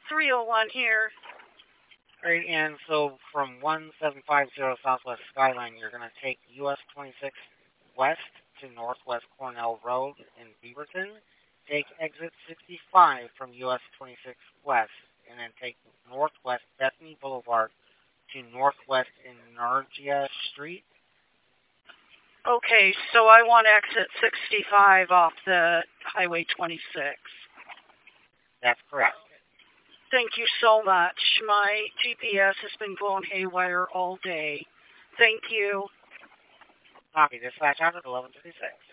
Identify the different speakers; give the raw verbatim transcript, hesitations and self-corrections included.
Speaker 1: three oh one here.
Speaker 2: Great, and so from one seven five zero Southwest Skyline, you're going to take U S twenty-six west to Northwest Cornell Road in Beaverton. Take exit sixty-five from U S twenty-six west, and then take Northwest Bethany Boulevard to Northwest Energia Street.
Speaker 1: Okay, so I want exit sixty-five off the Highway twenty-six.
Speaker 2: That's correct.
Speaker 1: Thank you so much. My G P S has been going haywire all day. Thank you.
Speaker 2: Copy. Dispatch out at eleven fifty-six.